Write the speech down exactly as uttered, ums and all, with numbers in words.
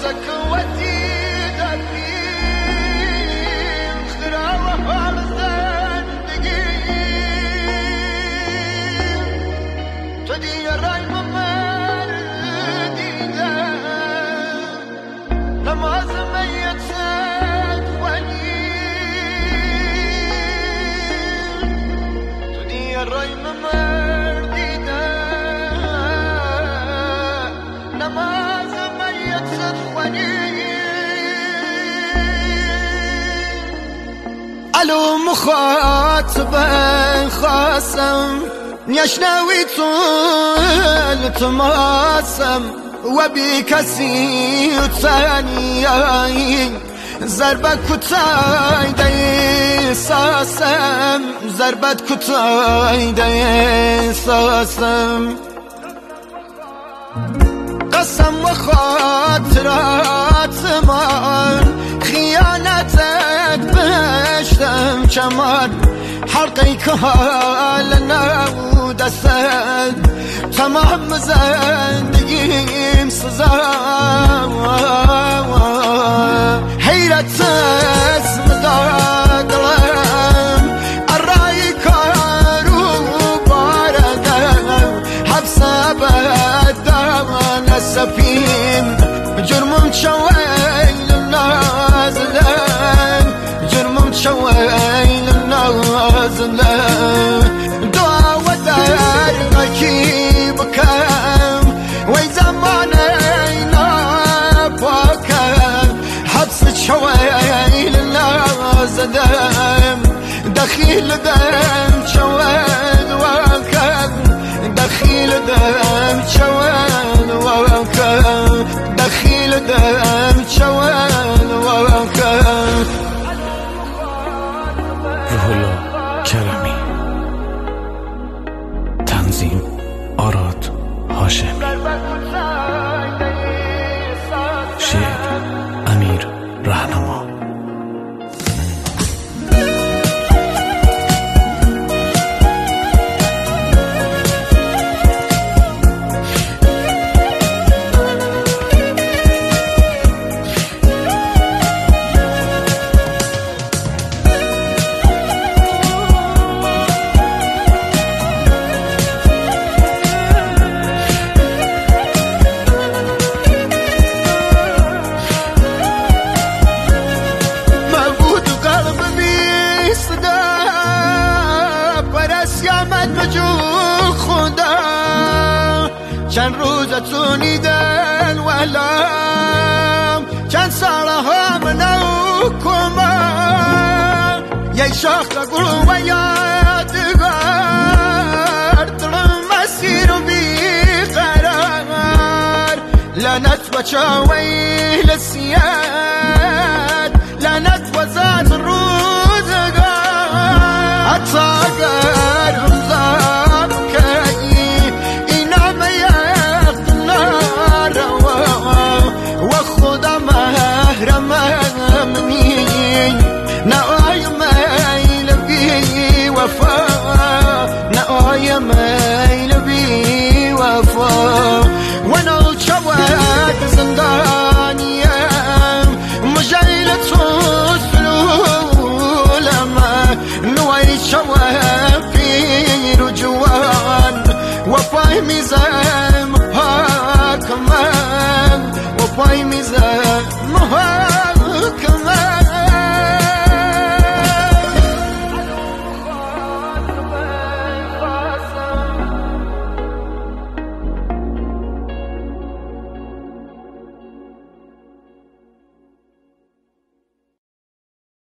الو مخاطب خاصم يشنوي طول تماسم وبكسي ثاني ضربة كتاي دي ساسم ضربة كتاي دي ساسم قسم وخاطرات من خيانتك بشتم كمان حلقي كهالنا ودستك تمام زندگیم سزا حیرت اسم دادلم الرای کارو باردم حبس بدم نسفیم جرمم شویل نازلم جرمم شویل نازلم دعا و درکی بکم وی زمانی نپاکم حبس شویل نازلم دخیل دم شویل وکم دخیل دم شویل وکم دخیل دم شویل وکم روح الله کرمی تنظیم آراد هاشمی شعر امیر رهنما چند روزتونی دل ولم چند ساله ها منو کمان یک شاخ گل و یادگار دلم مسیر و بیقرار لعنت بچاوی لسیاد لعنت وزاد روزگار حتی اگر